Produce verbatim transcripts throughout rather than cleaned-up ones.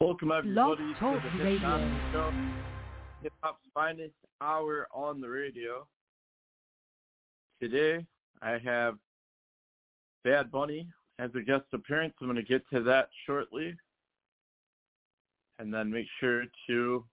Welcome everybody Blog to Talk the Hip Radio. Notty Show, hip hop's finest hour on the radio. Today I have Bad Bunny as a guest appearance. I'm going to get to that shortly, and then make sure to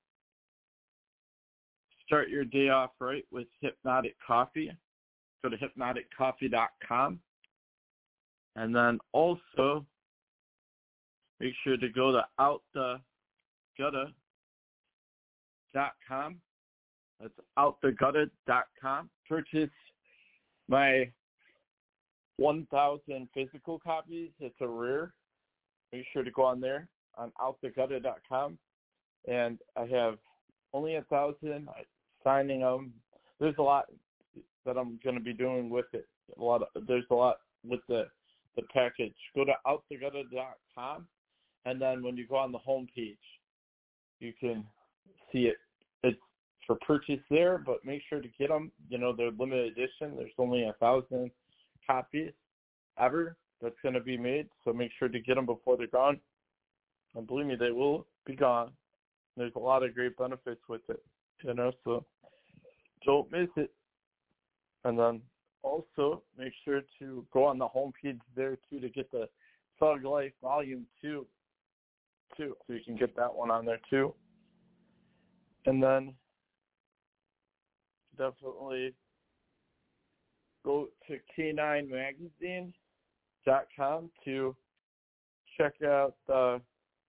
start your day off right with Hypnotic Coffee. Go to hypnotic coffee dot com, and then also make sure to go to out the gutter dot com. That's out the gutter dot com. Purchase my one thousand physical copies. It's a rare. Make sure to go on there on out the gutter dot com. And I have only a thousand signing them. There's a lot that I'm going to be doing with it. A lot. Of, there's a lot with the, the package. Go to out the gutter dot com. And then when you go on the home page, you can see it. It's for purchase there, but make sure to get them. You know, they're limited edition. There's only a thousand copies ever that's going to be made. So make sure to get them before they're gone. And believe me, they will be gone. There's a lot of great benefits with it, you know, so don't miss it. And then also make sure to go on the home page there, too, to get the Thug Life Volume two. Too, so you can get that one on there too. And then definitely go to K nine magazine dot com to check out the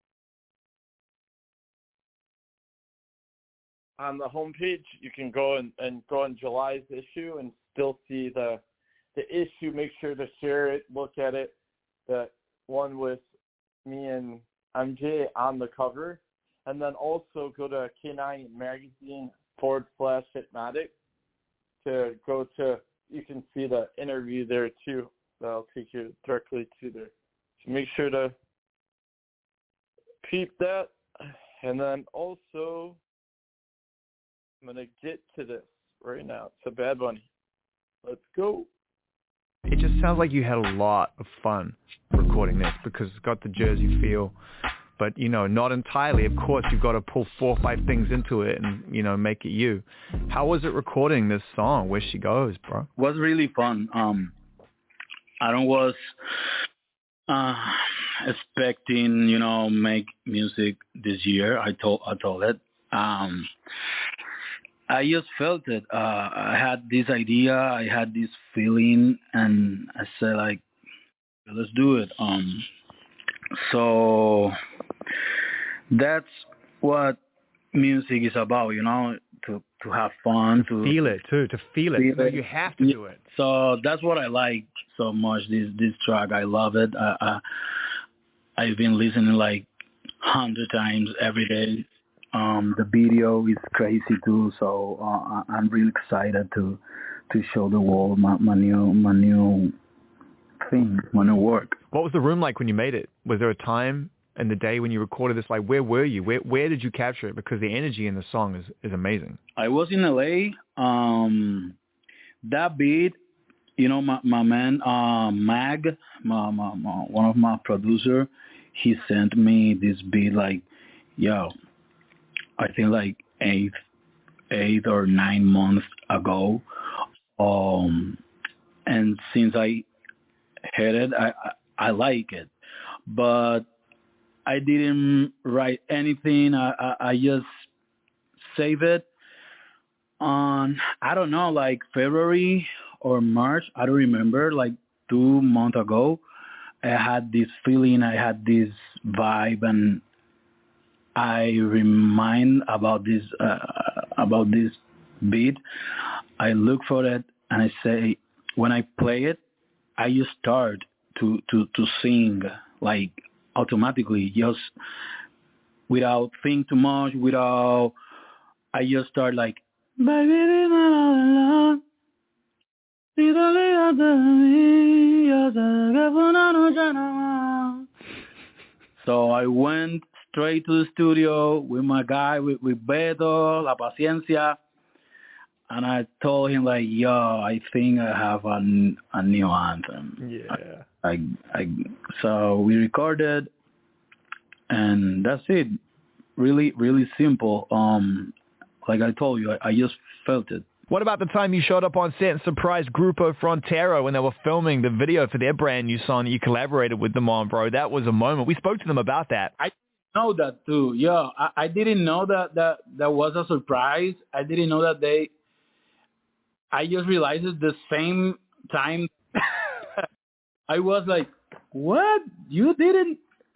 on the homepage. You can go and, and go on July's issue and still see the the issue. Make sure to share it, look at it. The one with me and M J on the cover, and then also go to K nine magazine forward slash hypnotic to go to, you can see the interview there too. That'll take you directly to there. So make sure to peep that. And then also, I'm going to get to this right now. It's a Bad Bunny. Let's go. It just sounds like you had a lot of fun recording this because it's got the Jersey feel, but, you know, not entirely. Of course, you've got to pull four or five things into it and, you know, make it you. How was it recording this song, Where She Goes, bro? It was really fun. Um, I don't was uh, expecting, you know, make music this year. I told, I told it. Um, I just felt it. Uh, I had this idea. I had this feeling, and I said, like, let's do it. Um, so that's what music is about, you know, to, to have fun, to feel it too, to feel it. Feel so it. You have to yeah. do it. So that's what I like so much. This this track, I love it. Uh, uh, I've been listening like hundred times every day. Um, the video is crazy too, so uh, I'm really excited to to show the world my, my new my new thing, my new work. What was the room like when you made it? Was there a time in the day when you recorded this? Like, where were you? Where where did you capture it? Because the energy in the song is, is amazing. I was in L A. Um, that beat, you know, my my man uh, Mag, my, my, my one of my producer, he sent me this beat like, yo. I think like eight, eight or nine months ago, um, and since I heard it, I, I I like it, but I didn't write anything. I I, I just save it on, I don't know, like February or March. I don't remember. Like two months ago, I had this feeling. I had this vibe, and I remind about this uh, about this beat. I look for it and I say, when I play it, I just start to, to, to sing like automatically, just without think too much, without. I just start like. So I went straight to the studio with my guy, with, with Beto, La Paciencia, and I told him, like, yo, I think I have a, a new anthem. Yeah. I, I, so we recorded, and that's it. Really, really simple. Um, like I told you, I, I just felt it. What about the time you showed up on set and surprised Grupo Frontera when they were filming the video for their brand new song that you collaborated with them on, bro? That was a moment. We spoke to them about that. I know that too. Yeah, I, I didn't know that, that that was a surprise. I didn't know that they. I just realized it the same time. I was like, "What? You didn't?"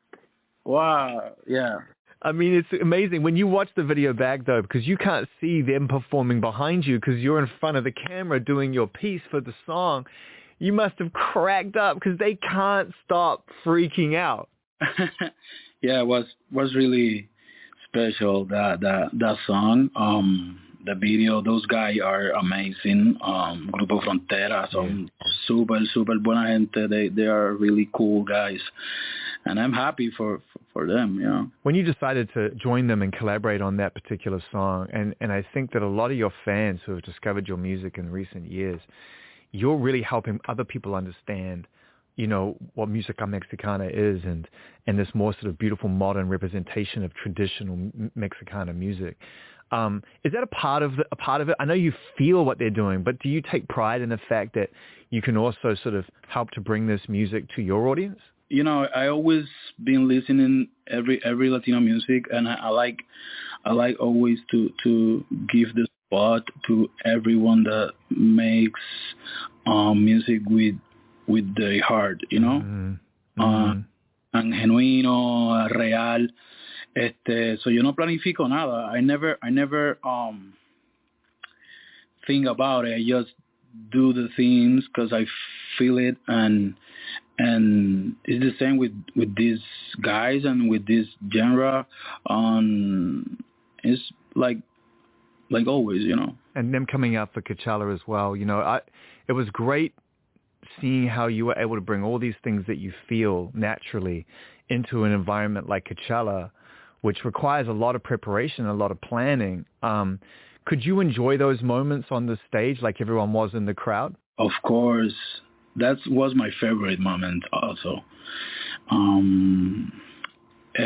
Wow. Yeah. I mean, it's amazing when you watch the video back, though, because you can't see them performing behind you because you're in front of the camera doing your piece for the song. You must have cracked up because they can't stop freaking out. Yeah, it was was really special, that that that song. Um, the video, those guys are amazing. Um, Grupo Frontera, son yeah. super super buena gente. They they are really cool guys, and I'm happy for, for for them. You know. When you decided to join them and collaborate on that particular song, and and I think that a lot of your fans who have discovered your music in recent years, you're really helping other people understand, you know, what Música Mexicana is, and, and this more sort of beautiful modern representation of traditional Mexicana music. Um, is that a part of the, a part of it? I know you feel what they're doing, but do you take pride in the fact that you can also sort of help to bring this music to your audience? You know, I always been listening every every Latino music, and I, I like I like always to to give the spot to everyone that makes um, music with with the heart, you know, mm-hmm. uh, and genuino, real. Este, so yo no planifico nada. I never, I never um think about it. I just do the things because I feel it, and and it's the same with with these guys and with this genre. Um, it's like like always, you know. And them coming out for Coachella as well. You know, I it was great seeing how you were able to bring all these things that you feel naturally into an environment like Coachella, which requires a lot of preparation, a lot of planning. Um, could you enjoy those moments on the stage like everyone was in the crowd? Of course. That was my favorite moment also. Um, uh,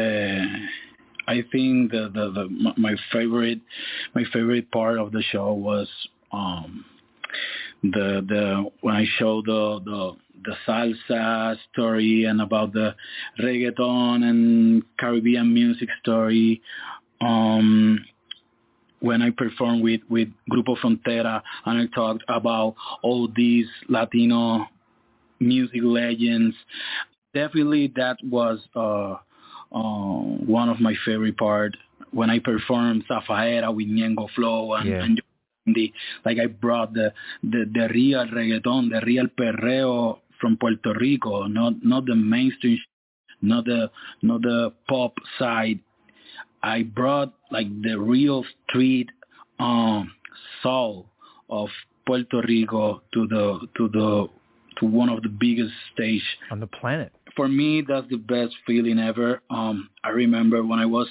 I think the, the, the my favorite my favorite part of the show was um, the the when I showed the the the salsa story and about the reggaeton and Caribbean music story. Um, when I performed with, with Grupo Frontera and I talked about all these Latino music legends, definitely that was uh, uh, one of my favorite part. When I performed Zafaera with Ñengo Flow and, yeah. and the, like I brought the, the, the real reggaeton, the real perreo from Puerto Rico, not not the mainstream, not the not the pop side. I brought like the real street um, soul of Puerto Rico to the to the to one of the biggest stage on the planet. For me, that's the best feeling ever. Um, I remember when I was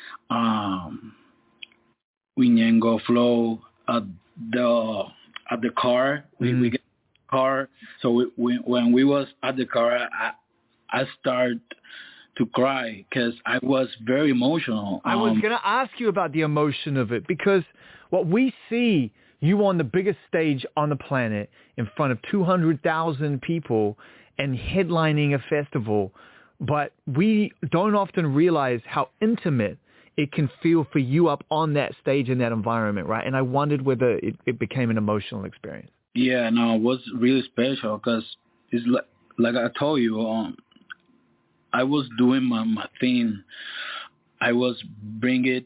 um, with Ñengo Flow at the at the car. We mm. we get car. So we, we, when we was at the car, I I started to cry because I was very emotional. I was um, going to ask you about the emotion of it, because what we see you on the biggest stage on the planet in front of two hundred thousand people and headlining a festival, but we don't often realize how intimate it can feel for you up on that stage in that environment, right? And I wondered whether it, it became an emotional experience. Yeah, no, it was really special because it's like, like I told you, um, I was doing my, my thing. I was bringing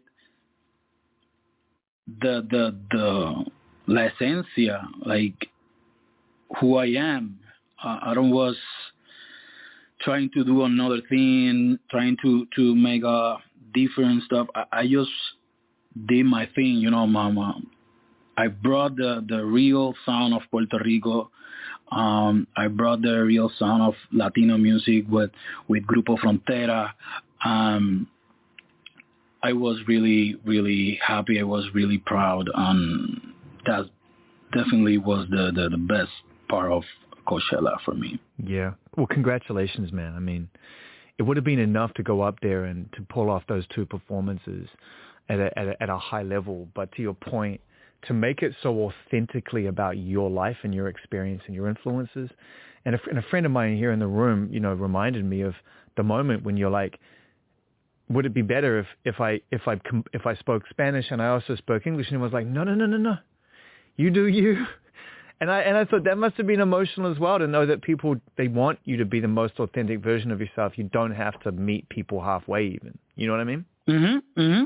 the the the la esencia, like who I am. Uh, I don't was trying to do another thing, trying to to make a different stuff. I, I just did my thing, you know, mama. I brought the, the real sound of Puerto Rico. Um, I brought the real sound of Latino music with, with Grupo Frontera. Um, I was really, really happy. I was really proud. And that definitely was the, the, the best part of Coachella for me. Yeah. Well, congratulations, man. I mean, it would have been enough to go up there and to pull off those two performances at a, at a, at a high level. But to your point, to make it so authentically about your life and your experience and your influences. And a, and a friend of mine here in the room, you know, reminded me of the moment when you're like, would it be better if, if I if I if I spoke Spanish and I also spoke English? And he was like, no, no, no, no, no, you do you. And I and I thought that must have been emotional as well, to know that people, they want you to be the most authentic version of yourself. You don't have to meet people halfway even. You know what I mean? Mm-hmm. Mm-hmm.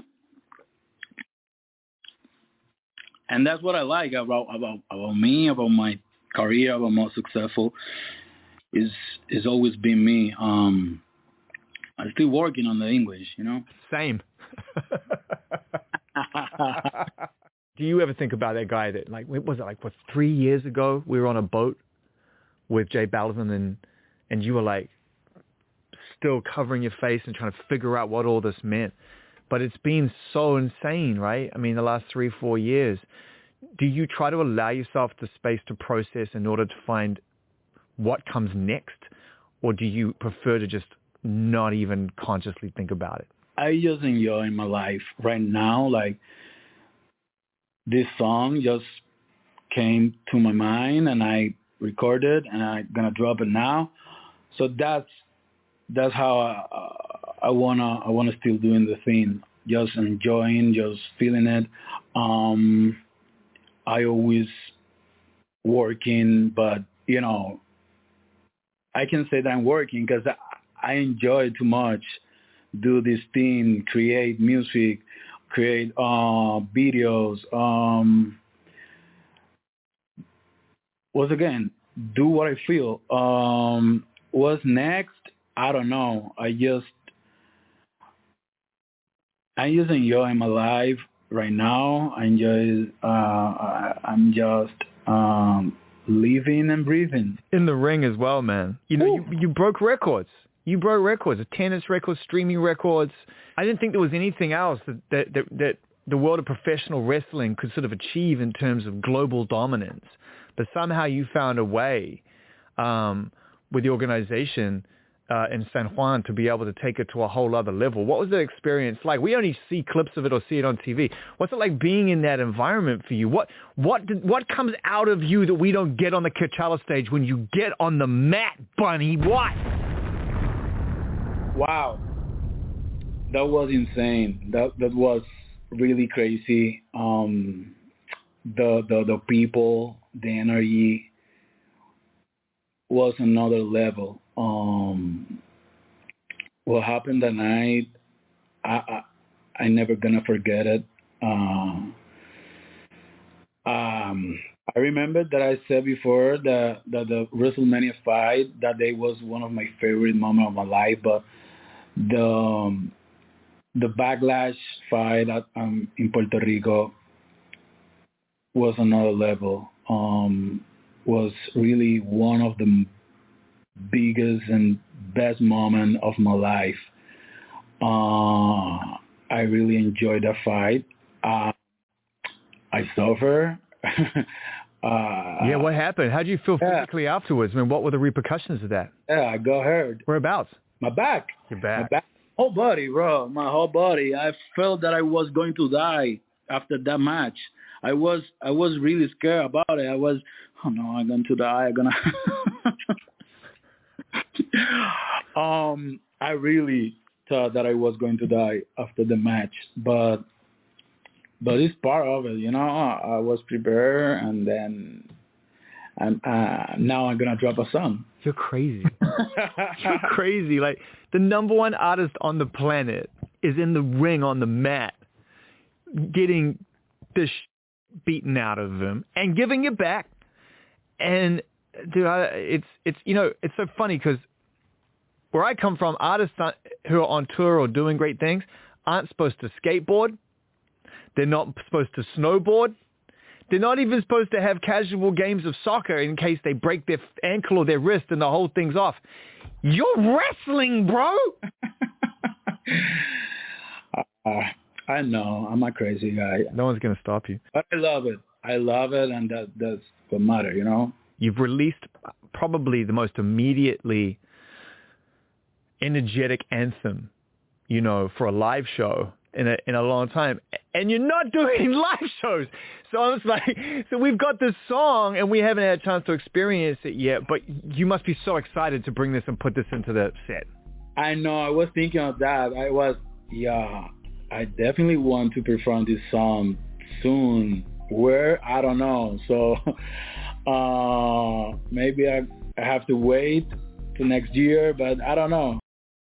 And that's what I like about about about me, about my career, about my successful. Is is always been me. Um, I'm still working on the English, you know? Same. Do you ever think about that guy that, like, what was it, like, what, three years ago, we were on a boat with Jay Balvin, and and you were, like, still covering your face and trying to figure out what all this meant. But it's been so insane, right? I mean, the last three, four years. Do you try to allow yourself the space to process in order to find what comes next? Or do you prefer to just not even consciously think about it? I just enjoy my life right now. Like, this song just came to my mind and I recorded and I'm gonna drop it now. So that's that's how I, I wanna I wanna still doing the thing, just enjoying, just feeling it. Um, I always working, but you know, I can say that I'm working because I, I enjoy too much. Do this thing, create music, create uh, videos. Um, once again, do what I feel. Um, what's next? I don't know. I just, I just enjoy my life right now. I enjoy. Uh, I, I'm just um, living and breathing. In the ring as well, man. You know, you, you broke records. You broke records, tennis records, streaming records. I didn't think there was anything else that, that, that, that the world of professional wrestling could sort of achieve in terms of global dominance. But somehow you found a way um, with the organization uh, in San Juan to be able to take it to a whole other level. What was the experience like? We only see clips of it or see it on T V. What's it like being in that environment for you? What what did, what comes out of you that we don't get on the Coachella stage when you get on the mat, Bunny? What? Wow, that was insane. That that was really crazy. Um, the the the people, the energy was another level. Um, what happened that night, I I, I never gonna forget it. Uh, um, I remember that I said before that that the WrestleMania fight, that day was one of my favorite moments of my life, but the um, the Backlash fight at, um, in Puerto Rico was another level. Um, was really one of the biggest and best moment of my life. Uh, I really enjoyed that fight. Uh, I suffered. uh, yeah, what happened? How did you feel yeah. physically afterwards? I mean, what were the repercussions of that? Yeah, I got hurt. Whereabouts? My back. Your back. My back. Whole body, bro. My whole body. I felt that I was going to die after that match. I was I was really scared about it. I was, oh no, I'm going to die. I'm gonna. um, I really thought that I was going to die after the match, but but it's part of it, you know. I was prepared, and then and uh, now I'm gonna drop a song. You're crazy. You're crazy. Like, the number one artist on the planet is in the ring on the mat, getting the sh- beaten out of him and giving it back. And dude, I, it's it's you know it's so funny because where I come from, artists who are on tour or doing great things aren't supposed to skateboard. They're not supposed to snowboard. They're not even supposed to have casual games of soccer in case they break their ankle or their wrist and the whole thing's off. You're wrestling, bro. uh, I know. I'm a crazy guy. No one's going to stop you. But I love it. I love it, and that, that's what matters, you know? You've released probably the most immediately energetic anthem, you know, for a live show in a in a long time, and you're not doing live shows. So I was like, so we've got this song and we haven't had a chance to experience it yet, but you must be so excited to bring this and put this into the set. I know, I was thinking of that. I was, yeah, I definitely want to perform this song soon. Where? I don't know. So uh, maybe I, I have to wait to next year, but I don't know.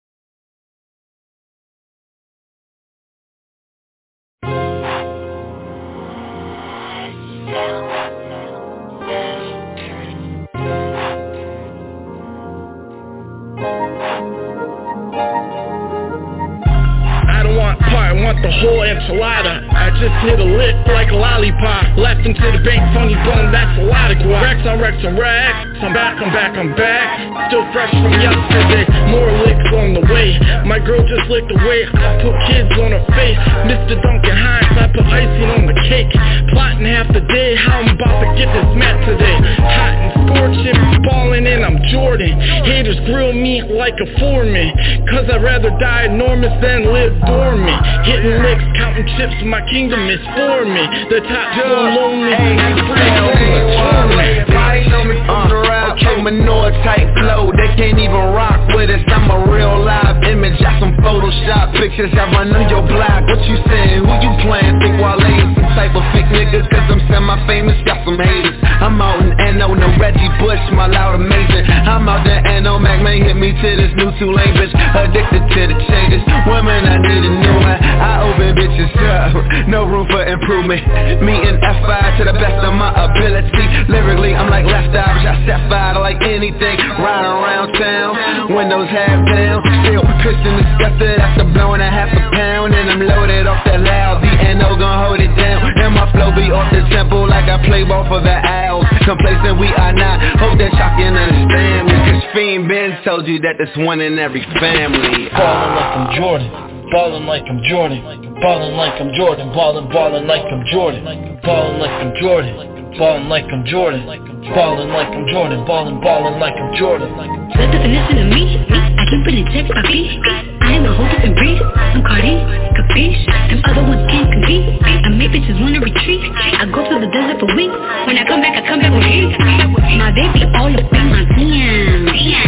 I want the whole enchilada. I just hit a lick like a lollipop. Left into the bank, funny bone, that's a lot of guap. Rex on Rex on Rex. I'm back, I'm back, I'm back. Still fresh from yesterday. More licks on the way. My girl just licked away. I put kids on her face. Mister Duncan Hines, I put icing on the cake. Plotting half the day how I'm about to get this mat today. Hot and scorching, balling in, I'm Jordan. Haters grill me like a foreman. Cause I'd rather die enormous than live dormant. Hitting licks, counting chips, my kingdom is for me. The top floor lonely, and free from the tournament. Everybody know me from the rap, I'm a Noah type flow. They can't even rock with us, I'm a real live image. Got some Photoshop pictures, I run on your block. What you saying, who you playing? Think Wale ain't some type of fake nigga, cause I'm semi-famous, got some haters. I'm out in N O, no Reggie Bush, my loud amazing. I'm out there N O, Mac man hit me to this new two-lane bitch. Addicted to the changes, women I need a new one. I open bitches up, no room for improvement. Me and F five to the best of my ability. Lyrically, I'm like left eye, I set fire to like anything. Riding around town, windows half down. Still pissed and disgusted after blowing a half a pound. And I'm loaded off that loud, the N O gon' hold it down. And my flow be off the tempo like I play ball for the Owls. Complacent we are not, hope that y'all can understand me. Cause Fiend Ben told you that there's one in every family. Ballin' like I'm Jordan, ballin' like I'm Jordan, ballin' like I'm Jordan, ballin', ballin' like I'm Jordan, ballin' like I'm Jordan, ballin' like I'm Jordan, ballin' like I'm Jordan, ballin', ballin' like I'm Jordan. Let the finesse to me, I keep it in check, papi. I am a whole different breed, I'm Cardi, capiche. Them other ones can't compete, I make bitches wanna retreat. I go to the desert for weeks, when I come back, I come back with heat. My baby all up in my D M,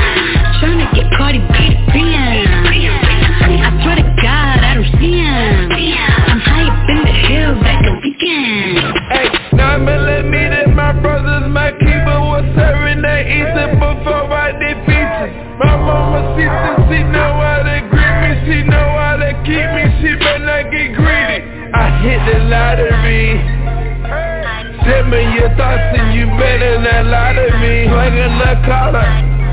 tryna get Cardi B to Brian. I swear to God, I don't see him. I'm high up in the hills like a weekend. Hey, now I'ma let me that my brothers, my keeper was serving that Easter before I did pizza. My mama sees and she know how to greet me, she know how to keep me, she better not get greedy. I hit the lottery. Send me your thoughts and you better not lie to me. Slinging the collar.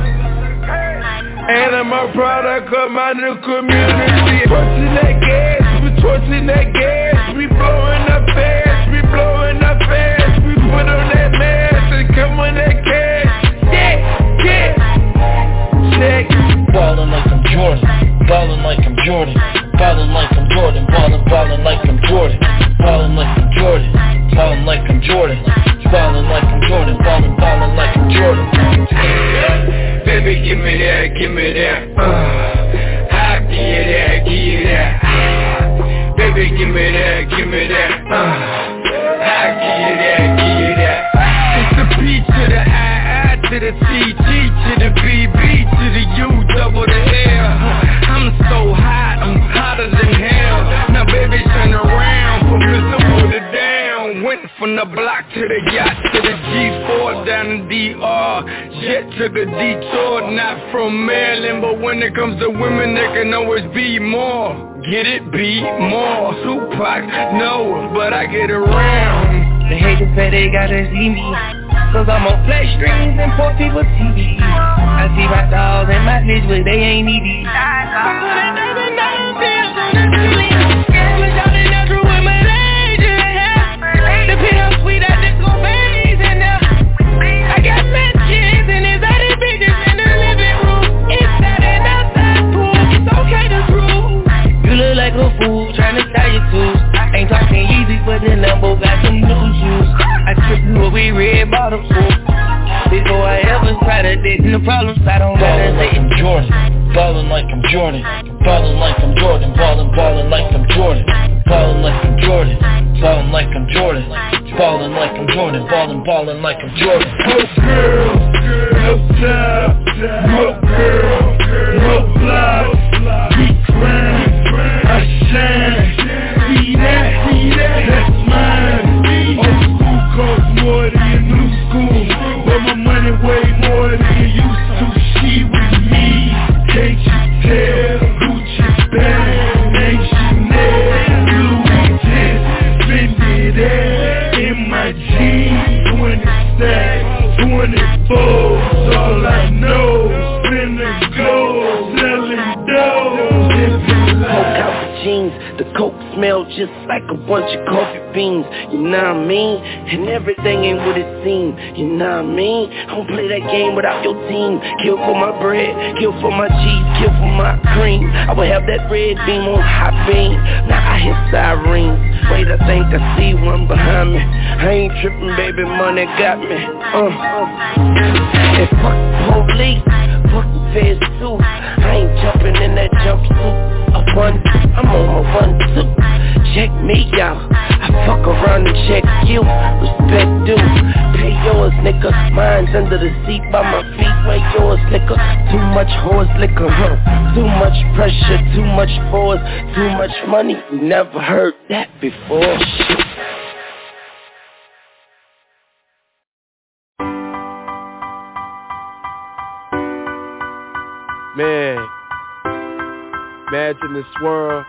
And I'm a product of my new community. Torching that gas, we torching that gas. We blowing up fast, we blowing up fast. We put on that mask and come on that cash. Yeah, yeah. Check. Ballin' like I'm Jordan, ballin' like I'm Jordan, ballin' like I'm Jordan, ballin', ballin' like I'm Jordan, ballin' like I'm Jordan, ballin' like I'm Jordan, ballin' like I'm Jordan, ballin', ballin' like I'm Jordan. Baby, give me that, give me that, uh, I give you that, give you that, uh, baby, give me that, give me that, uh, I give you that, give you that. It's the P to the I, I to the T, G to the B, B to the U, double the L. I'm so hot, I'm hotter than hell. Now baby, turn around, put me some water down. Went from the block to the yacht to the G four down in D R. Jet took a detour, not from Maryland, but when it comes to women, there can always be more. Get it, be more. Tupac, no, but I get around. The haters say they gotta see me, cause I'm on flash screens and poor people T V. I see my dogs and my bitch, but they ain't needy. Like a fool, tryna tie your tools. Ain't talking easy, but the Lambo got some new shoes. I trip you away, red bottom full. Before I ever try to dig in the problems, I don't gotta say it. Jordan, ballin' like I'm Jordan, ballin' like I'm Jordan, ballin', ballin' like I'm Jordan, ballin' like I'm Jordan, ballin' like I'm Jordan, ballin' like I'm Jordan, ballin', ballin' like I'm Jordan. No girl, no time, no girl, no block, we grind, I shine, see that, see that, that's mine. Old school costs more than your new school, but my money way more than you used to. She with me, can't you tell? Gucci bag, ain't Chanel, Louis ten, spend it all in my jeans, twenty stacks, twenty-fours, all I know, spend the gold, selling dough, living life. Coke out the jeans, the coke smell just like a bunch of coffee beans, you know what I mean? And everything ain't what it seems, you know what I mean? I don't play that game without your team. Kill for my bread, kill for my cheese, kill for my cream. I would have that red beam on hot beam. Now I hear sirens. Wait, I think I see one behind me. I ain't tripping, baby, money got me. Uh, and fuck the police, fuck the feds too. I ain't jumping in that jumpsuit. A one, I'm on my one two. Check me out, I fuck around and check you. Respect due, pay yours, nigga. Mine's under the seat by my feet. Pay yours, nigga. Too much horse liquor, huh? Too much pressure, too much force, too much money. We never heard that before. Shit. Man, imagine this world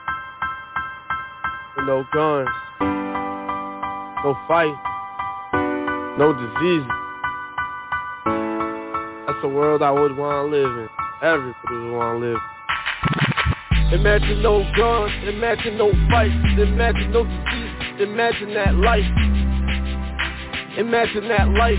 with no guns, no fight, no disease. That's a world I would want to live in. Everybody would want to live in. Imagine no guns, imagine no fights, imagine no disease, imagine that life. Imagine that life.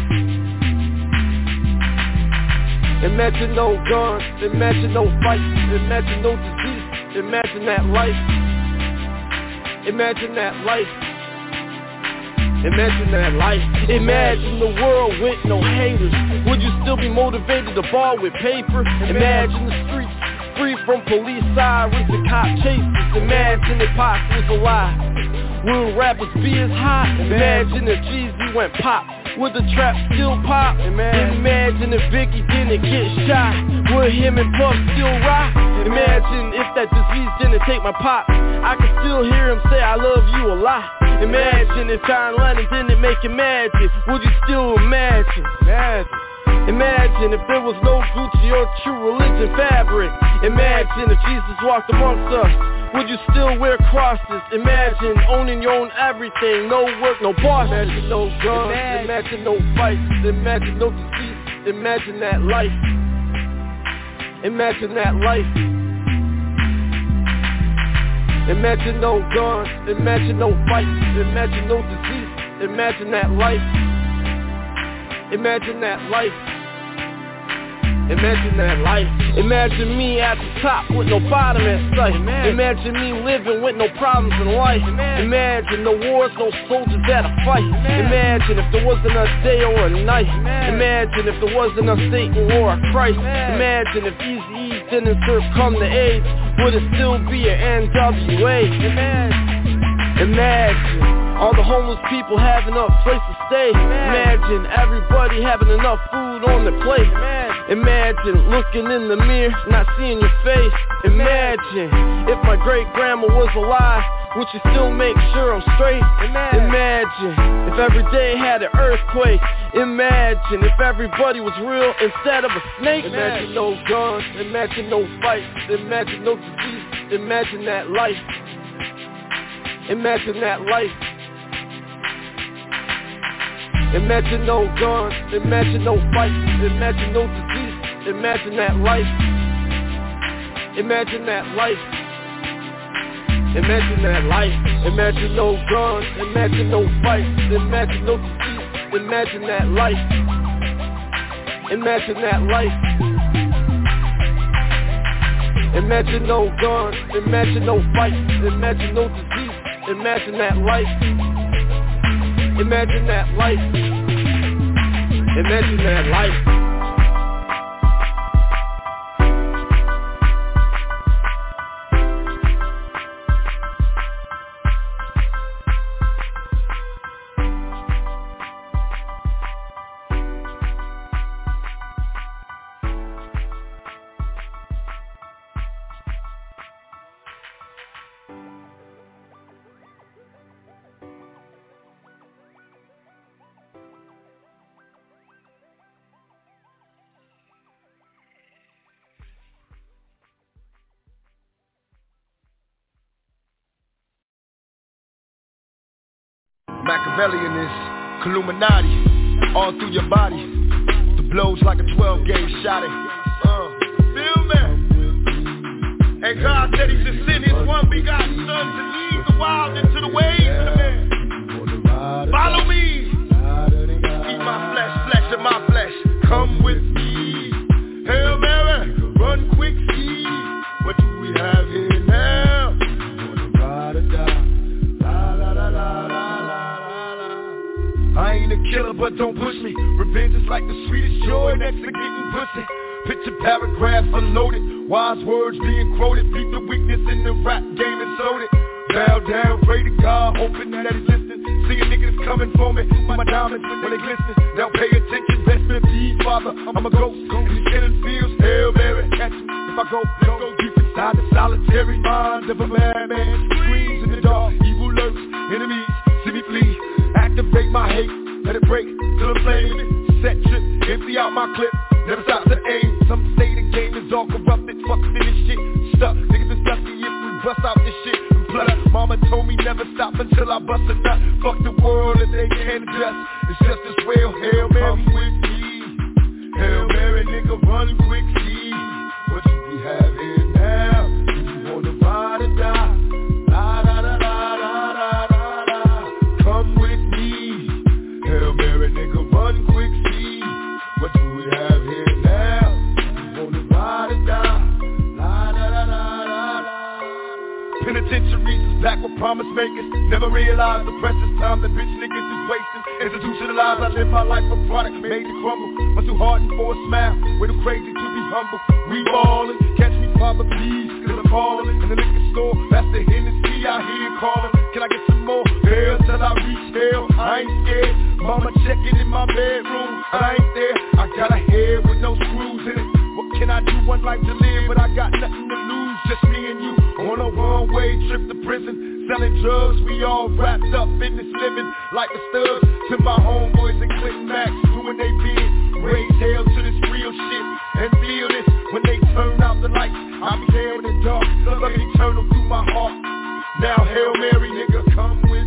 Imagine no guns, imagine no fights, imagine no disease, imagine that life. Imagine that life. Imagine that life. Imagine the world with no haters. Would you still be motivated to ball with paper? Imagine the streets free from police sirens and cop chases. Imagine if Pac was alive. Will rappers be as hot? Imagine if Jeezy went pop. Would the trap still pop? Imagine if Biggie didn't get shot. Would him and Puff still rock? Imagine if that disease didn't take my pop. I could still hear him say I love you a lot. Imagine if John Lennon didn't make Imagine. Would you still imagine? Imagine. Imagine if there was no Gucci or True Religion fabric. Imagine if Jesus walked amongst us. Would you still wear crosses? Imagine owning your own everything. No work, no boss. Imagine no guns, imagine, imagine no fights. Imagine no disease, imagine that life. Imagine that life. Imagine no guns, imagine no fights. Imagine no disease, imagine that life. Imagine that life. Imagine that life. Imagine me at the top with no bottom in sight. Imagine me living with no problems in life. Imagine no wars, no soldiers at a fight. Imagine if there wasn't a day or a night. Imagine if there wasn't a Satan or a Christ. Imagine if Eazy-E didn't succumb to AIDS. Would it still be an N W A? Imagine. Imagine all the homeless people having enough place to stay. Imagine everybody having enough food on their plate. Imagine looking in the mirror, not seeing your face. Imagine if my great-grandma was alive, would you still make sure I'm straight? Imagine if every day had an earthquake. Imagine if everybody was real instead of a snake. Imagine no guns, imagine no fights, imagine no disease, imagine that life. Imagine that life. Imagine no guns, imagine no fights, imagine no disease, imagine that life. Imagine that life. Imagine that life. Imagine no guns, imagine no fights, imagine no disease, imagine that life. Imagine that life. Imagine no guns, imagine no fights, imagine no disease, imagine that life. Imagine that life. Imagine that life. Machiavellian is Illuminati, all through your body. The blows like a twelve gauge shot. Uh, feel me? And God said he should send his one begotten son to lead the wild into the ways of the man. Follow me. Eat my flesh, flesh of my flesh. Come with me. Hail Mary, run quick, see. What do we have here now? Ride or die. La la la la la la la. I ain't a killer, but don't push me. Revenge is like the sweetest joy next to getting pussy. Picture paragraphs unloaded, wise words being quoted. Beat the weakness in the rap game and sold it. Bow down, pray to God, hoping that he's listening. See a nigga that's coming for me. My diamonds when they glisten. They'll pay attention. Best in peace, father. I'm a ghost. In the killing fields, Hail Mary, catch me. If I go, let's go deep inside the solitary mind of a madman. Screams in the dark, evil lurks, enemies see me flee. Activate my hate, let it break till the flame. Set trip, empty out my clip. Never stop to aim. Some say the game is all corrupted. Fuck this shit. Stuck, niggas is lucky if we bust out this shit. Mama told me never stop until I bust a nut. Fuck the world if they can't adjust. It's just as well. Hail Mary, come with me. Hail Mary, nigga, run quick, see. What do we have here now? Do you wanna ride or die? La la la la la la la la. Come with me. Hail Mary, nigga, run quick, see. What do we have here now? Do you wanna ride or die? La la la la la la. Penitentiaries is back with promise makers. Never realized the precious time that bitch niggas is wasting. Institutionalized, I live my life for product made to crumble. Must too hardened for a smile, way too crazy to be humble. We ballin', catch me father please, cause I'm callin'. In the liquor store, that's the Hennessy I hear callin'. Can I get some more? Hell till I reach hell, I ain't scared. Mama checking in my bedroom, I ain't there. I got a head with no screws in it. What can I do? One life to live, but I got nothing to lose. Just me and you on a one-way trip to prison. Selling drugs, we all wrapped up in this living like the studs. To my homeboys and Clinton Max doing they bid. Raise hell to this real shit and feel this. When they turn out the lights, I'll be there in the dark. Love eternal through my heart. Now Hail Mary, nigga, come with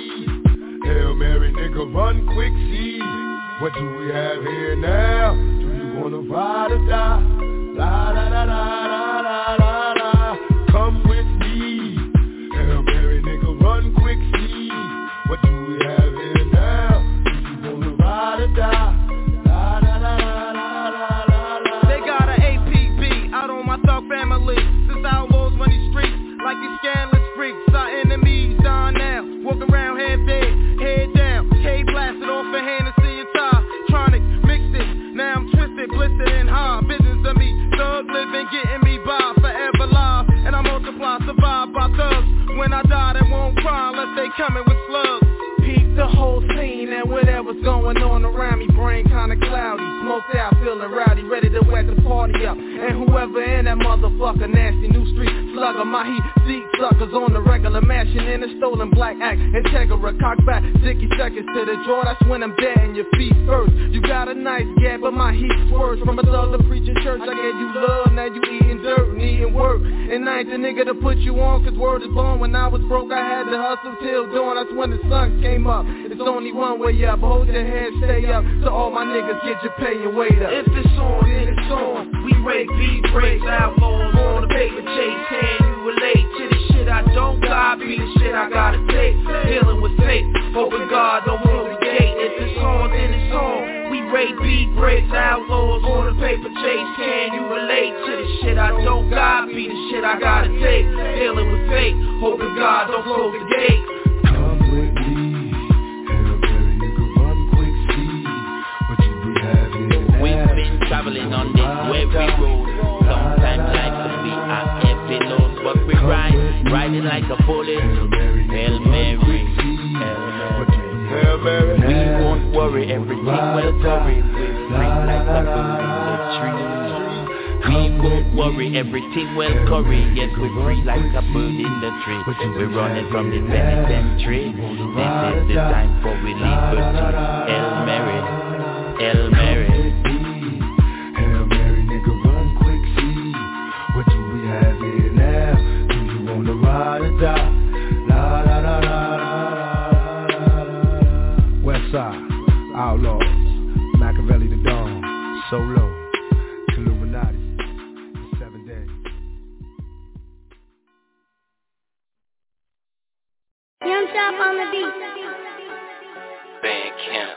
me. Hail Mary, nigga, run quick, see. What do we have here now? Do you wanna ride or die? La la la la la la la la. Come with me. Hail Mary, nigga, run quick, see. What do we have here now? Do you wanna ride or die? La la la la la la la la. They got an A P B out on my thug family. Since outlaws run these streets like these scandalous freaks. Our enemies down now, walk around head big, head down. K blasted off a Hennessy and tie. Tronic mixed it, now I'm twisted, blistered and hard. Business of me, thug living, getting me by, forever live. And I multiply, survive by thugs. When I die, they won't cry unless they coming with slugs. Peep the whole scene and whatever's going on around me. Brain kinda cloudy, smoked out, feeling rowdy, ready to wet the party up. And whoever in that motherfucker, nasty new street slugger, my heat seat suckers on the regular, mashing in a stolen black act. Integra, cock back, sticky seconds to the jaw. That's when I'm dead and your feet first. You got a nice gap, but my heat's worse. From a thug to preaching church, I gave you love, now you eating dirt, needing work. And I ain't the nigga to put you on, cause word is born. When I was broke, I had to hustle till dawn. That's when the sun came up. It's only one way up, hold your head, stay up. To all my niggas, get your pay and wait up. If it's on, then it's on. We break beat breaks, outlaws on the paper chase. Can you relate to the shit I don't got? Be the shit I gotta take. Dealing with fate, hoping God don't close the gate. If it's on, then it's on. We break beat breaks, outlaws on the paper chase. Can you relate to the shit I don't got? Be the shit I gotta take. Dealing with fate, hoping God don't close the gate. Come with me. We've been traveling on this weary road. Sometimes life can be a empty load, but we ride, riding like a bullet. Hail Mary, Hail Mary. We won't worry, everything will worry. We're free like a bird in the tree. We won't worry, everything will curry. Yes, we're free like a bird in the tree. We're running from the penitentiary. This is the time for we liberty. Hail Mary, Hail Mary. Shop on the beat. Bandcamp.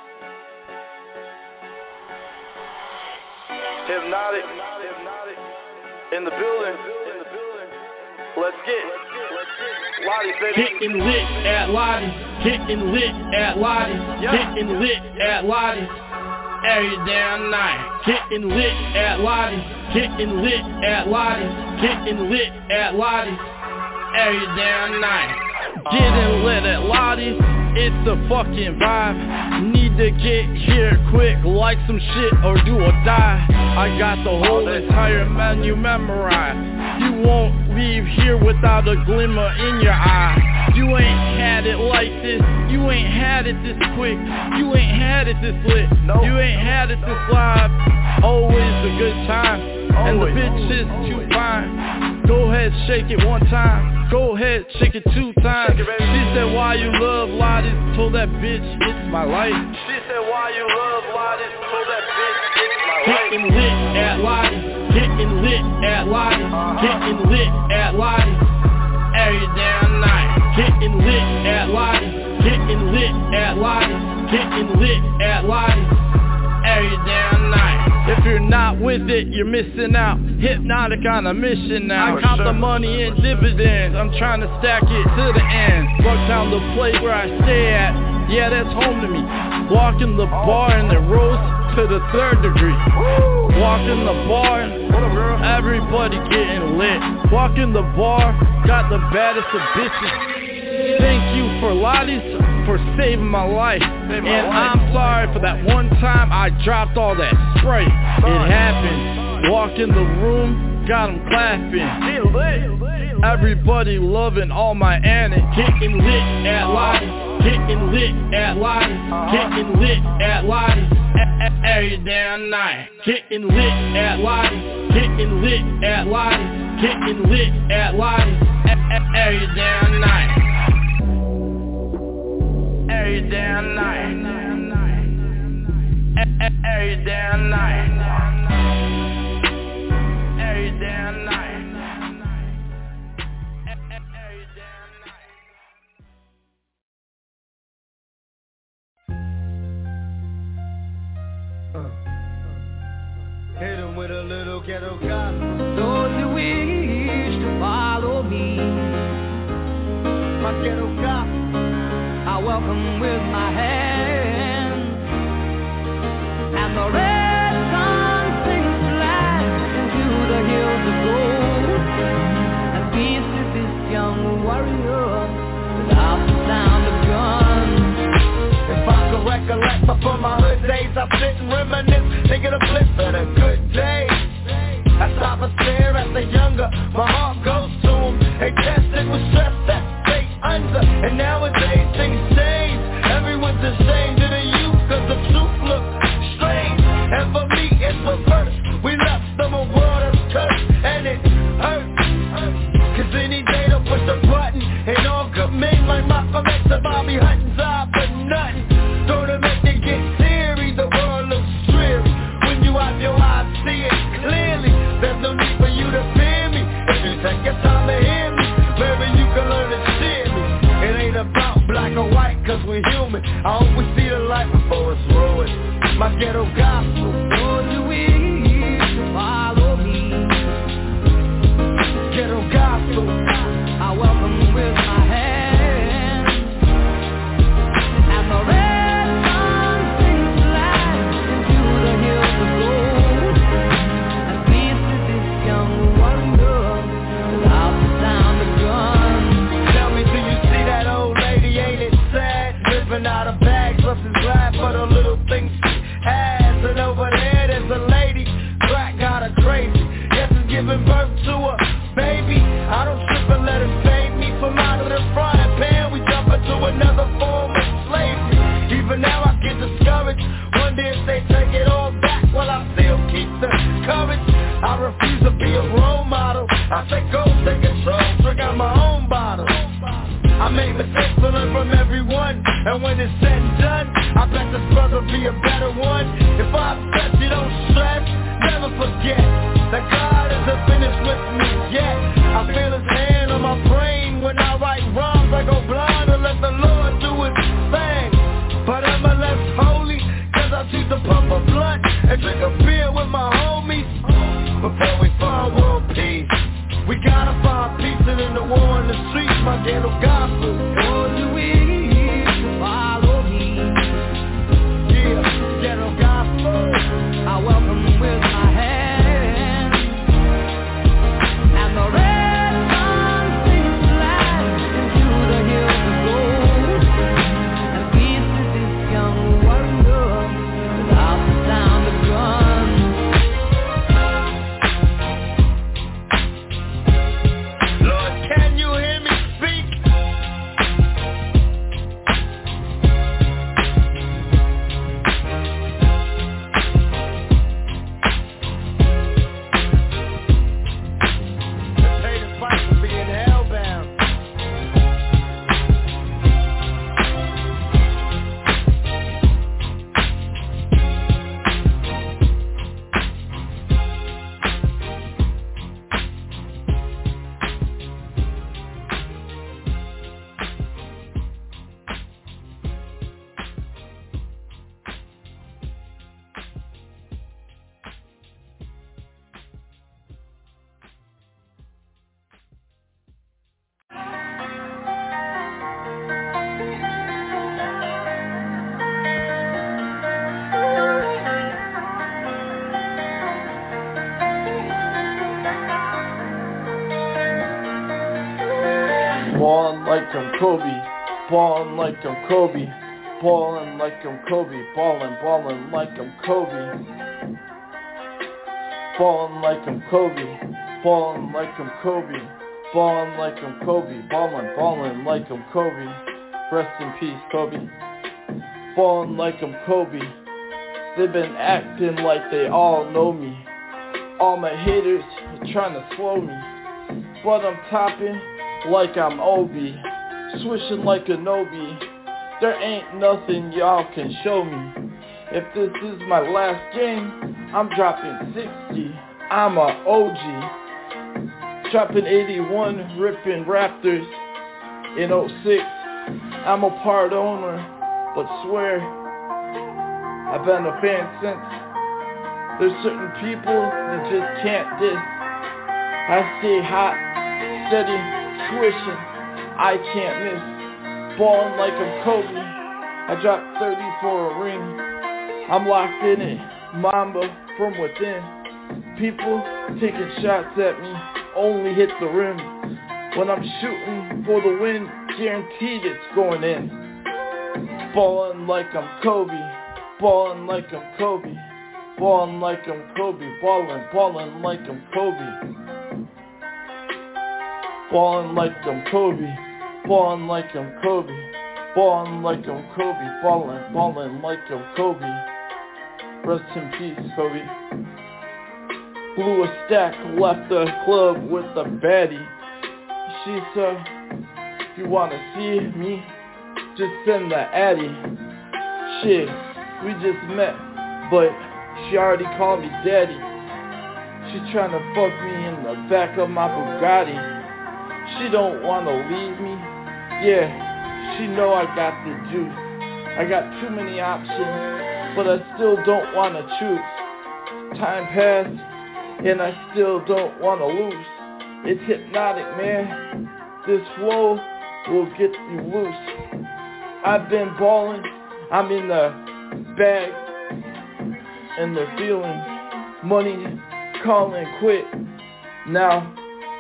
Hypnotic. In the building. Let's get. Lottie, baby. Getting lit at Lottie's. Getting lit at Lottie's. Getting lit at Lottie's. Every damn night. Getting lit at Lottie's. Getting lit at Lottie's. Getting lit at Lottie's. Every damn night. Getting lit at Lottie's. It's the fucking vibe. Need to get here quick, like some shit or do or die. I got the whole entire menu memorized. You won't leave here without a glimmer in your eye. You ain't had it like this. You ain't had it this quick. You ain't had it this lit. You ain't had it this live. Always a good time. And the bitch is too fine. Go ahead, shake it one time. Go ahead, shake it two times. She said, why you love Lottie's? Told that bitch, it's my life. She said, why you love Lottie's? Told that bitch, it's my life. Getting lit at Lottie's. Getting lit at Lottie's. Getting lit at Lottie's. Every damn night. Getting lit at Lottie's. Getting lit at Lottie's. Getting lit at Lottie's. Every damn night. If you're not with it, you're missing out. Hypnotic on a mission now. I count the money in dividends. I'm trying to stack it to the end. Fuck down the place where I stay at. Yeah, that's home to me. Walking the bar and the roast to the third degree. Walking the bar, everybody getting lit. Walking the bar, got the baddest of bitches. Thank you for Lottie's for saving my life. And I'm sorry for that one time I dropped all that spray. It happened. Walk in the room, got them clapping. Everybody loving all my antics. Getting lit at Lottie's. Getting lit at Lottie's. Getting lit at Lottie's. Every damn night. Getting lit at Lottie's. Getting lit at Lottie's. Getting lit at Lottie's. Every damn night. Every damn night. Every damn night. Every damn night. Hit him with a little ghetto gospel. Those who wish to follow me, my ghetto gospel, I welcome with my hand. And the red sun sinks black into the hills of gold. And peace to this young warrior without the sound of guns. If I could recollect before my hood days, I sit and reminisce, thinking of bliss of the good days. I stop and stare at the younger, my heart goes to them. They tested with stress that stay under. And nowadays things change. Everyone's ashamed of the youth, cause the truth looks strange. And for me it's reverse. We left them a world of curse, and it hurts. Cause any day they'll push the button, and all good men like Malcolm X and Bobby Hutton's eye for nothing. Don't make them get teary, the world looks dreary. When you have your eyes, see it clearly. There's no need for you to fear me. If you take your time to hear me, maybe you can learn to cheer me. It ain't about black or white, cause we're human. I hope we see the light before it's ruined. My ghetto gospel. Those who wish to follow me, ghetto gospel, I welcome with my hand. And the red sun sinks black into the hills of gold. And peace to this young warrior without the sound of guns. Tell me, do you see that old lady? Ain't it sad? Living out of bags, looking glad for the little things she has. And over there, there's a lady, crack got her crazy. Yes, it's giving birth to a baby. I don't trip and let it fade me from out of the frying pan. We jump into another form of slavery. Even now I get discouraged. Wonder if they take it all back. Well, I still keep the courage. I refuse to be a role model. I say go, take control, drink out my own bottle. I make mistakes to learn from everyone. And when it's said and done, I bet this brother be a better one. If I upset you, don't stress. Never forget that God isn't finished with me yet. I feel his hand on my brain when I write rhymes. I go blind unless I'm Kobe, ballin' like I'm Kobe, ballin' like I'm Kobe, ballin', ballin' like I'm Kobe, ballin' like I'm Kobe, ballin' like I'm Kobe, ballin' like I'm Kobe, ballin', ballin' like I'm Kobe, rest in peace, Kobe, ballin' like I'm Kobe, they've been acting like they all know me, all my haters are trying to slow me, but I'm topping like I'm Obi, swishing like a Nobi. There ain't nothing y'all can show me. If this is my last game, I'm dropping sixty. I'm a O G. Dropping eighty-one, ripping Raptors in oh six. I'm a part owner, but swear I've been a fan since. There's certain people that just can't diss. I stay hot, steady, swishing, I can't miss, ballin' like I'm Kobe, I dropped thirty for a ring, I'm locked in it, Mamba from within, people taking shots at me, only hit the rim, when I'm shooting for the win, guaranteed it's going in, ballin' like I'm Kobe, ballin' like I'm Kobe, ballin' like I'm Kobe, ballin', ballin' like I'm Kobe. Ballin' like I'm Kobe, ballin' like I'm Kobe, ballin' like I'm Kobe, ballin', ballin' like I'm Kobe. Rest in peace, Kobe. Blew a stack, left the club with a baddie. She said, if you wanna see me, just send the addy. Shit, we just met, but she already called me daddy. She tryna fuck me in the back of my Bugatti. She don't wanna leave me, yeah, she know I got the juice. I got too many options, but I still don't wanna choose. Time passed, and I still don't wanna lose. It's hypnotic, man, this flow will get you loose. I've been ballin', I'm in the bag, and the feeling, money, calling quit, now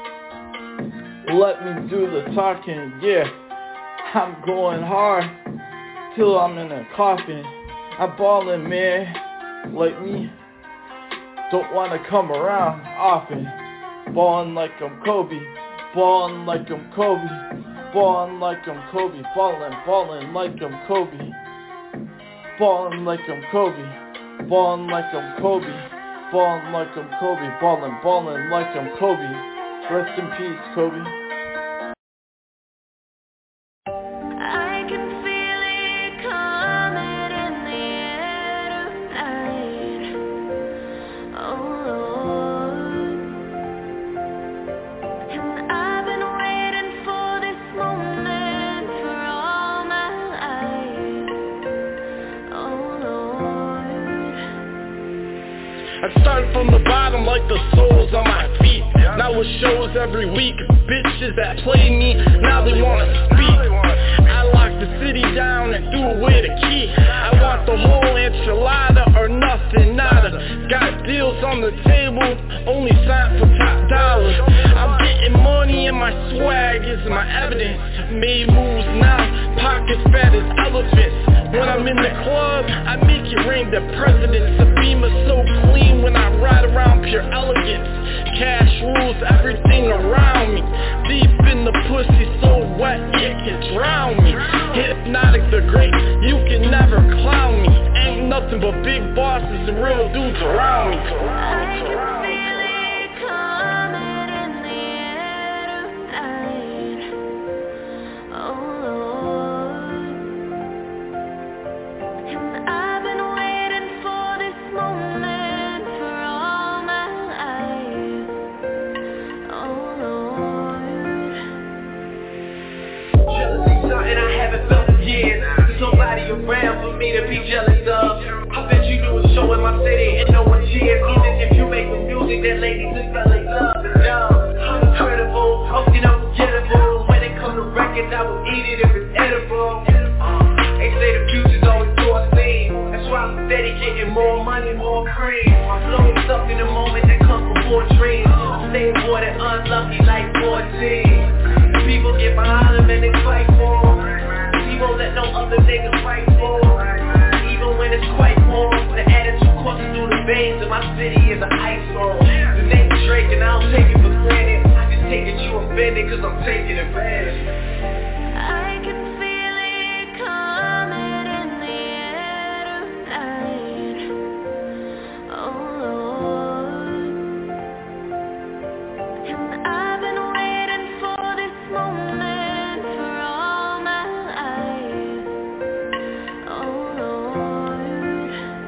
let me do the talking, yeah, I'm going hard, till I'm in a coffin, I'm ballin', man, like me, don't wanna come around often, ballin' like I'm Kobe, ballin' like I'm Kobe, ballin' like I'm Kobe, ballin', ballin' like I'm Kobe, ballin' like I'm Kobe, ballin' like I'm Kobe, ballin' like I'm Kobe, ballin', ballin' like I'm Kobe. Rest in peace, Kobe. I can feel it coming in the air tonight. Oh Lord, and I've been waiting for this moment for all my life. Oh Lord. I started from the bottom like the soles on my feet. Now it shows every week, bitches that play me, now they wanna speak. I locked the city down and threw away the key. I want the whole enchilada or nothing, nada. Got deals on the table, only signed for top dollars. I'm getting money and my swag is my evidence. Made moves now, pockets fat as elephants. When I'm in the club, I make it rain. The president's a beamer so clean when I ride around, pure elegance. Cash rules everything around me. Deep in the pussy so wet it can drown me. Hypnotic the great, you can never clown me. Ain't nothing but big bosses and real dudes around me. I can feel it coming in the air tonight. Oh Lord, and I've been waiting for this moment for all my life. Oh Lord. Jealousy, something I haven't felt in years. There's nobody around for me to be jealous of. I bet you do a show in my city and no one cheers. Even if you make the music that ladies and fellas love and dumb. I'm incredible, hoping I'm forgettable. When it comes to records, I will eat it if it's edible. They say the future's always foreseen. That's why I'm steady getting more money, more cream. My flow is up in the moment that comes from more dreams. I'm staying more than unlucky like fourteen. People get my behind him and they fight for him. He won't let no other niggas fight for him. Even when it's quite warm, the attitude courses through the veins of my city is an ice storm. The name is Drake and I don't take it for granted. I just take it you offended cause I'm taking advantage. I can feel it coming in the air tonight. Oh Lord. And I've been waiting for this moment for all my life. Oh Lord.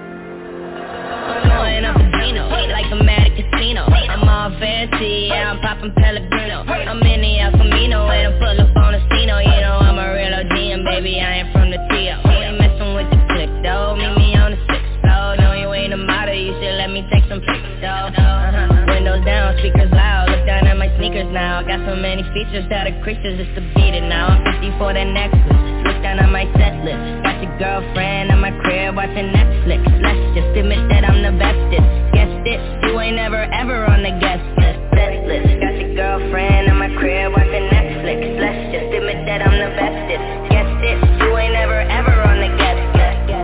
Going up a Dino, like a mad casino. I'm all fancy, yeah, I'm popping Pellegrino. I'm in the El Camino and I'm full up on a Cino. You know I'm a real O G and baby I ain't from the T O. We ain't messing with the click though, meet me on the sixth floor. No, you ain't a model, you should let me take some pics though. Uh-huh. Windows down, speakers loud, look down at my sneakers now. Got so many features that it creases just to beat it now. I'm fifty for that necklace, look down at my set list. Got your girlfriend at my crib watching Netflix. Let's just admit that I'm the bestest. Guessed it, you ain't ever ever on the guest list. Set list, got your girlfriend at my crib watching Netflix. Let's just admit that I'm the bestest. Guessed it, you ain't ever ever on the guest list.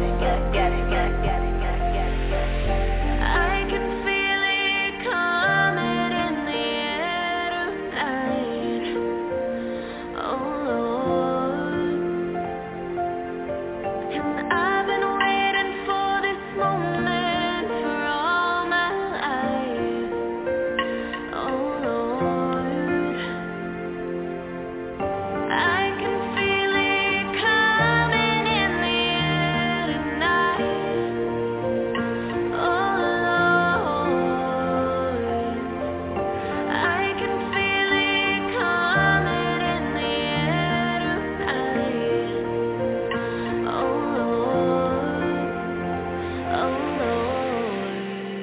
I can feel it coming in the air tonight. Oh Lord. And I've been waiting for this moment for all my life. Oh Lord. I can feel it coming in the air tonight. Oh Lord. I can feel it coming in the air tonight. Oh Lord. Oh Lord.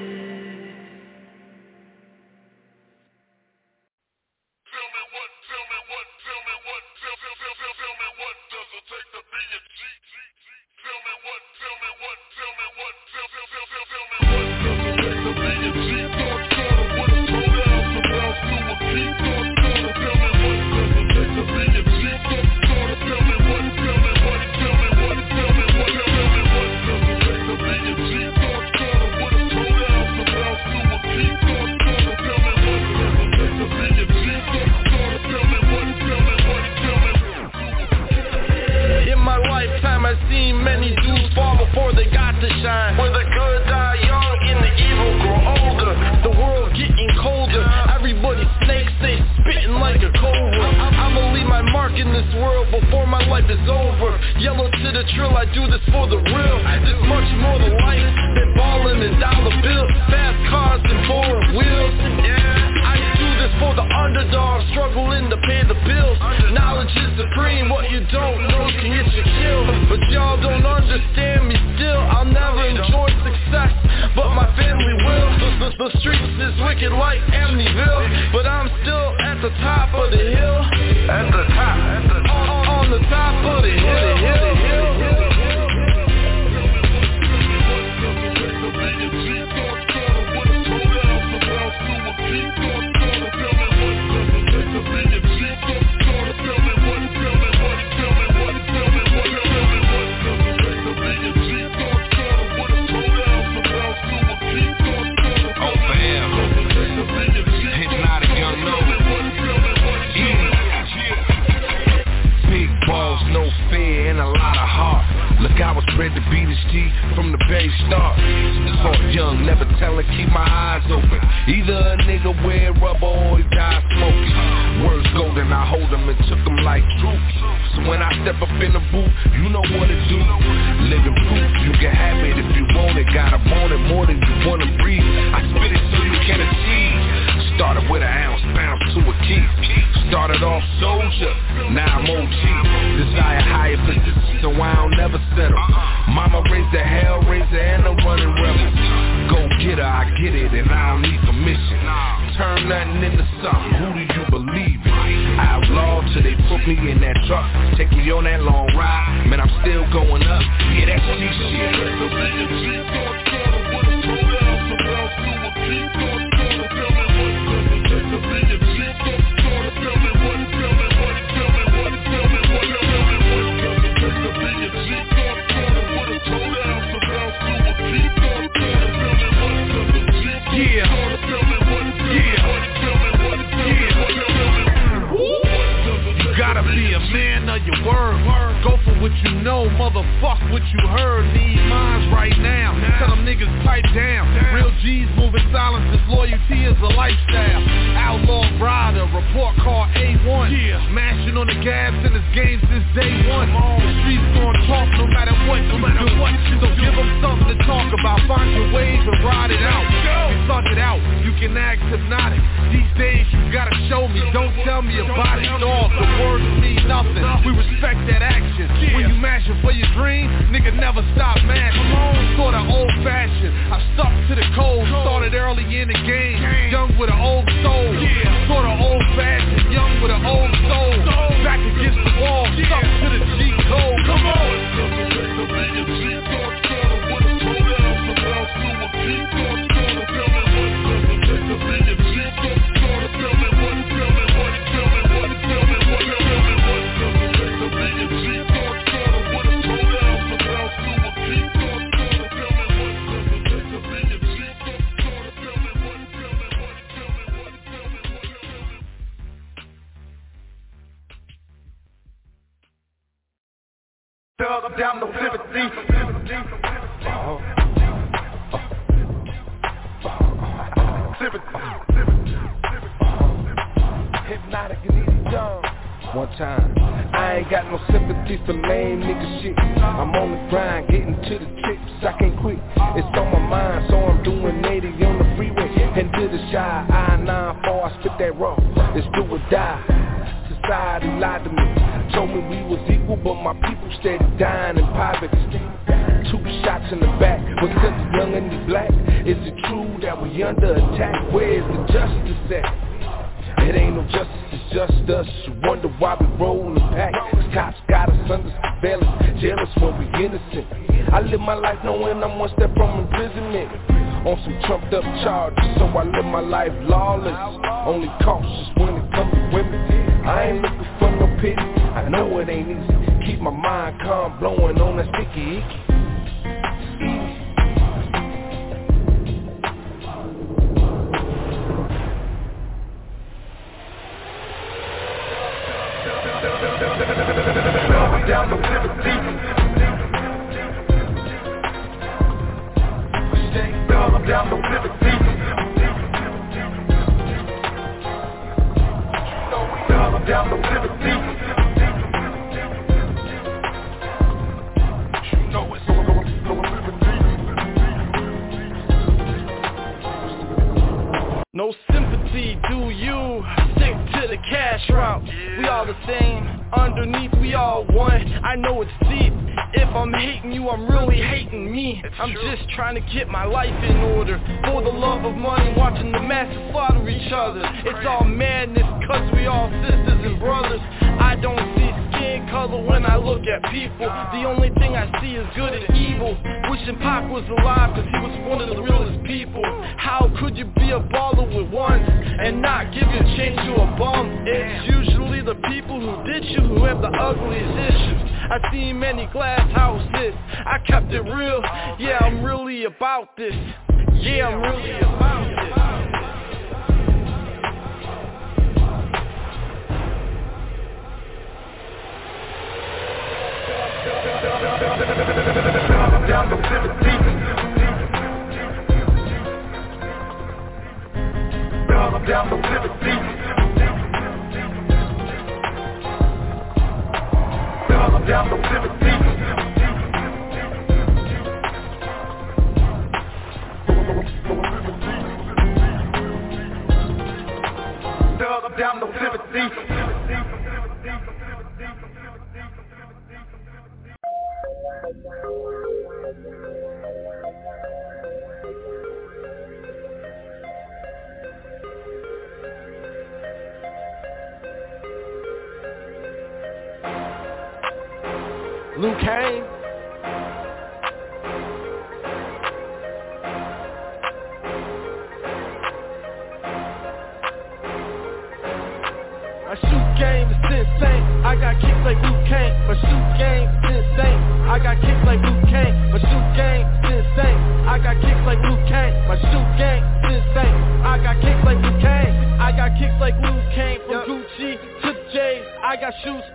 In my lifetime I've seen many dudes fall before they got to shine. Where the good die young and the evil grow older. The world getting colder, everybody snakes, they spitting like a cobra. I'ma leave my mark in this world before my life is over. Yellow to the trill, I do this for the real. There's much more to life than ballin' and dollar bills. Fast cars and foreign wheels. Yeah, I do this for the underdog, struggling to pay the bills. Knowledge is supreme, what you don't know can get you killed. But y'all don't understand me still. I'll never enjoy success, but my family will. The, the, the streets is wicked like Amityville, but I'm still at the top of the hill. At the top, at the on, on the top of the hill. hill, hill, hill. Look, I was bred to be this G from the Bay start. Start young, never tellin', keep my eyes open. Either a nigga wear rubber or he die smoking. Words golden, I hold them and took them like troops. So when I step up in the booth, you know what to do. Living proof, you can have it if you want it. Gotta want it more than you wanna breathe. I spit it so you can achieve. Started with an ounce, bounce to a key. Started off soldier, now I'm O G. Desire higher positions, so I don't never settle. Mama raised the hell raiser and a running rebel. Go get her, I get it, and I don't need permission. Turn nothing into something, who do you believe in? Outlaw till they put me in that truck. Take me on that long ride, man, I'm still going up. Yeah, that's G shit. what you know, motherfuck what you heard. Need minds right now, tell them niggas pipe down. Real G's moving silence, this loyalty is a lifestyle. Outlaw rider, report card A one. Mashing on the gas in this game since day one. The streets gon' talk no matter what, no matter what. So give them something to talk about. Find your wave and ride it out. We suck it out, you can act hypnotic. These days you gotta show me, don't tell me about it. Dog, the words mean nothing. We respect that action. When you mashing for your dream, nigga never stop mashing. Sorta old fashioned, I stuck to the code. Started early in the game, young with an old soul. Sorta old fashioned, young with an old soul. Back against the wall, stuck to the G code. Come on. Dog, I'm down no sympathy. Uh-huh. Sympathy. Hypnotic and easy done. One time, I ain't got no sympathy for lame nigga shit. I'm on the grind, getting to the tips, I can't quit. It's on my mind, so I'm doing eighty on the freeway. And to the shy, I nine four, I spit that raw. It's do or die. Society lied to me, told me we was equal, but my people steady dying in poverty. Two shots in the back, was sent young and the black. Is it true that we under attack? Where is the justice at? It ain't no justice, it's just us. You wonder why we roll the pack. Cops got us under surveillance, jealous when we innocent. I live my life knowing I'm one step from imprisonment. On some trumped up charges, so I live my life lawless. Only cautious when it comes to women. I ain't looking for no pity, I know it ain't easy. Keep my mind calm, blowing on that sticky icky. Down the sympathy. Dog, I'm down the sympathy. Dog, I'm down the sympathy. You know it's so No sympathy, do you? Stick to the cash route. We all the same. Underneath we all one. I know it's deep. If I'm hating you, I'm really hating me. I'm just trying to get my life in order. For the love of money, watching the masses slaughter each other. It's all madness, cause we all sisters and brothers. I don't see skin color when I look at people. The only thing I see is good and evil. Wishing Pac was alive cause he was one of the realest people. How could you be a baller with ones and not give your change to a bum? It's usually the people who ditch you who have the ugliest issues. I seen many glass houses, I kept it real. Yeah, I'm really about this. Yeah, I'm really about this. down the sympathy. Down, down the sympathy. Down, down the sympathy. Down, down the sympathy. Luke Kane. My shoot game is insane. I got kicks like Luke Kane. My shoot game is insane. I got kicks like Luke Kane. My shoot game is insane. I got kicks like Luke Kane. My shoot game is insane. I got kicks like Luke Kane. I got kicks like Luke Kane. From Gucci to J's. I got shoes for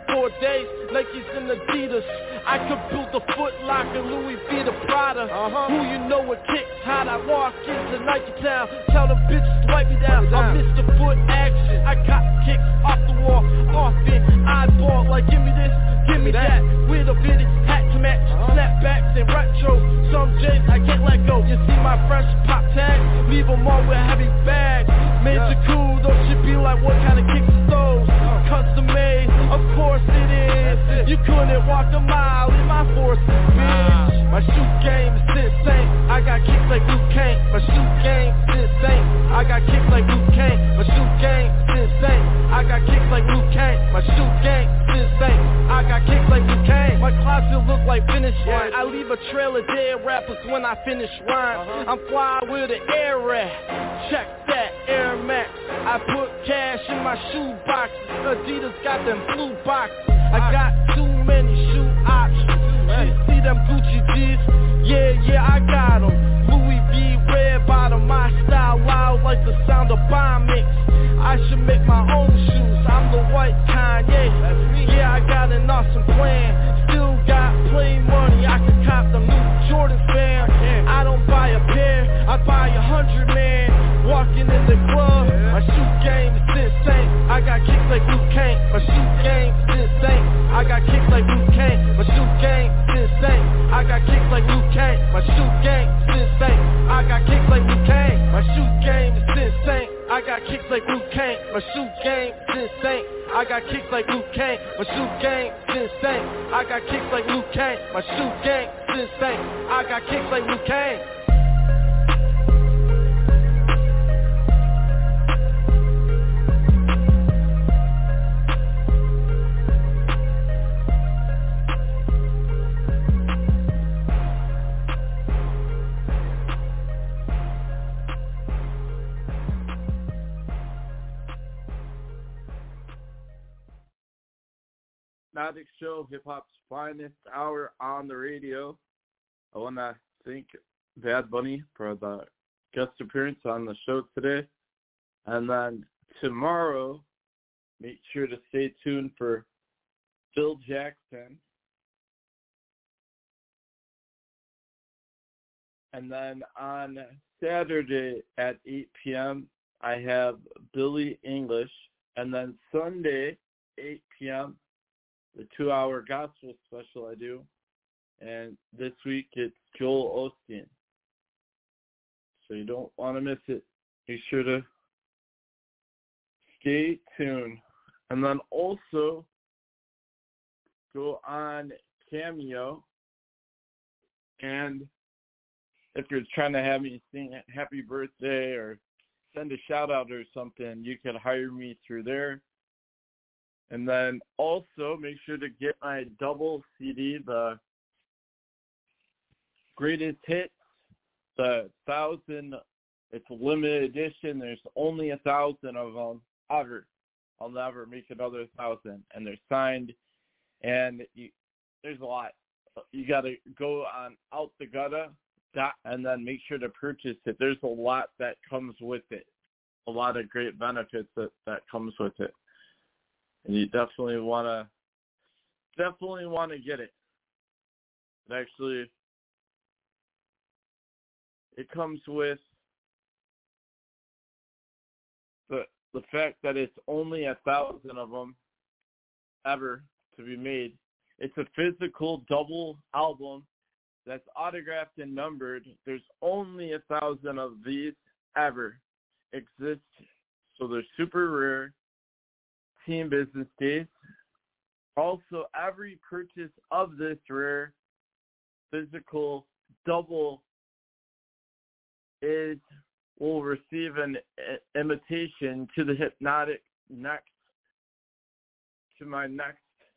days, Nikes and Adidas. I could build a Foot Locker, Louis V the Prada. Uh-huh. Who you know what kicks hot? I walk into Nike Town, tell them bitches wipe me down. I'm Mister Foot Action. I got kicks off the wall, often eyeball like give me this, give me that. With a bitty hat to match, snapbacks and retro. Some J's I can't let go. You see my fresh pop tag? Leave them all with heavy bags. Major cool, those should be like what kind of kicks are those? Custom made, of course it is. You couldn't walk a mile in my forces, bitch. My shoot game is insane. I got kicks like Luke Kane. My shoot game is insane. I got kicks like Luke Kane. My shoot game is insane. I got kicks like Luke Kane. My shoot game is insane. I got kicks like Luke Kane. My closet look like finished wine. I leave a trail of dead rappers when I finish rhymes. I'm fly with an air rack. Check that Air Max. I put cash in my shoe boxes. Adidas got them blue boxes. I got too many shoe options. You see them Gucci G's? Yeah, yeah, I got them. Louis V red bottom. My style loud like the sound of bomb mix. I should make my own shoes. I'm the white Kanye. Yeah, I got an awesome plan. Still got play money. I can cop the new Jordan fam. I don't buy a pair. I buy a hundred, man. Walking in the club. My shoot game is insane. I got kicks like Luke Kane. My shoot game is insane. I got kicks like Luke Kane. My shoot game is insane. I got kicks like Luke Kane. My shoot game is insane. I got kicks like Luke Kane. My shoot game is insane. I got kicks like Luke Kane. My shoot game is insane. I got kicks like Luke Kane. My shoot game is insane. I got kicks like Luke Kane. My shoot game is insane. I got kicks like Luke Kane. Hypnotic Show, hip hop's finest hour on the radio. I want to thank Bad Bunny for the guest appearance on the show today. And then tomorrow, make sure to stay tuned for Phil Jackson. And then on Saturday at eight p.m., I have Billy English. And then Sunday, eight p.m., the two-hour gospel special I do. And this week it's Joel Osteen. So you don't want to miss it. Be sure to stay tuned. And then also go on Cameo. And if you're trying to have me sing happy birthday or send a shout-out or something, you can hire me through there. And then also make sure to get my double C D, the greatest hits, the thousand. It's a limited edition. There's only a thousand of them ever. I'll never make another thousand, and they're signed. And you, there's a lot. You got to go on Out the Gutter, and then make sure to purchase it. There's a lot that comes with it. A lot of great benefits that, that comes with it. And you definitely want to, definitely want to get it. It actually, it comes with the the fact that it's only a thousand of them ever to be made. It's a physical double album that's autographed and numbered. There's only a thousand of these ever exist, so they're super rare. Team business days. Also, every purchase of this rare physical double is will receive an invitation to the Hypnotic next to my next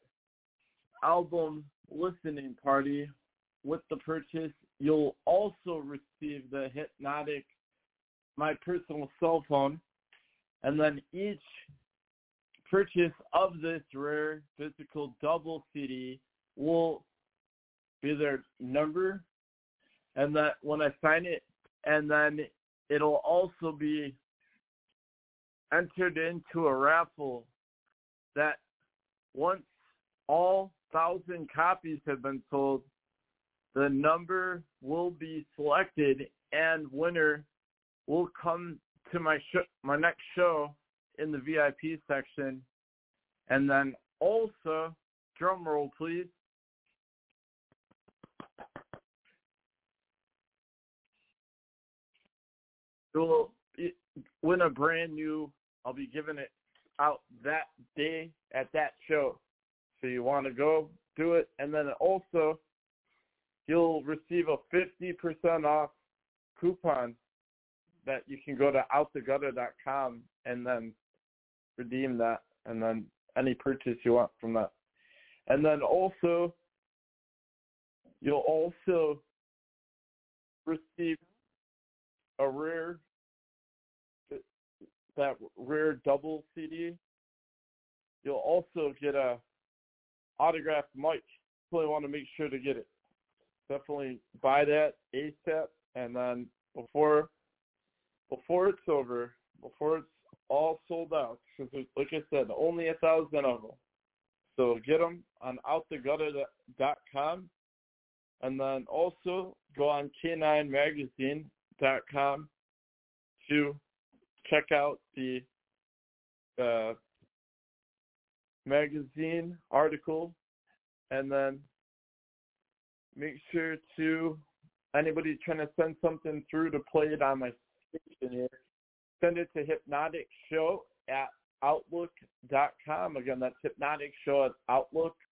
album listening party. With the purchase, you'll also receive the Hypnotic, my personal cell phone, and then each purchase of this rare physical double C D will be their number, and that when I sign it, and then it'll also be entered into a raffle that once all thousand copies have been sold, the number will be selected and winner will come to my sh- my next show in the V I P section. And then also, drum roll please, you'll win a brand new, I'll be giving it out that day at that show. So you want to go do it. And then also, you'll receive a fifty percent off coupon that you can go to out the gutter dot com and then redeem that, and then any purchase you want from that. And then also, you'll also receive a rare, that rare double C D. You'll also get a autographed mic. Definitely want to make sure to get it. Definitely buy that ASAP, and then before before it's over, before it's all sold out, because like I said, only a thousand of them. So get them on out the gutter dot com, and then also go on K nine magazine dot com to check out the uh, magazine article, and then make sure to, anybody trying to send something through to play it on my station here, send it to Hypnotic Show at outlook dot com. Again, that's Hypnotic Show at outlook